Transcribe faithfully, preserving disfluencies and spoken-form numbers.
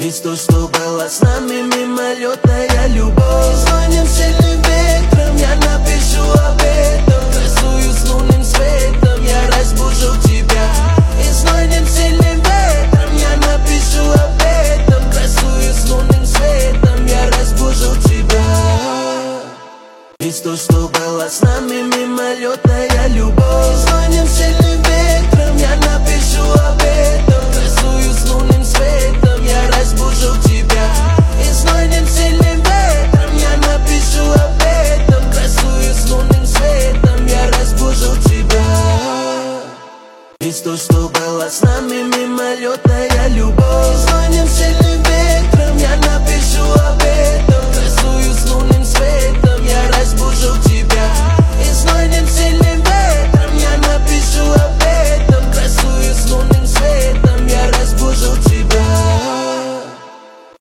Ведь то, что было с нами, мимолетная любовь. Звоним сильным ветром, я напишу об этом. Рисую с лунным светом, я разбужу тебя. И звоним сильным ветром, я напишу об этом. Рисую с лунным светом, я разбужу тебя. Ведь то, что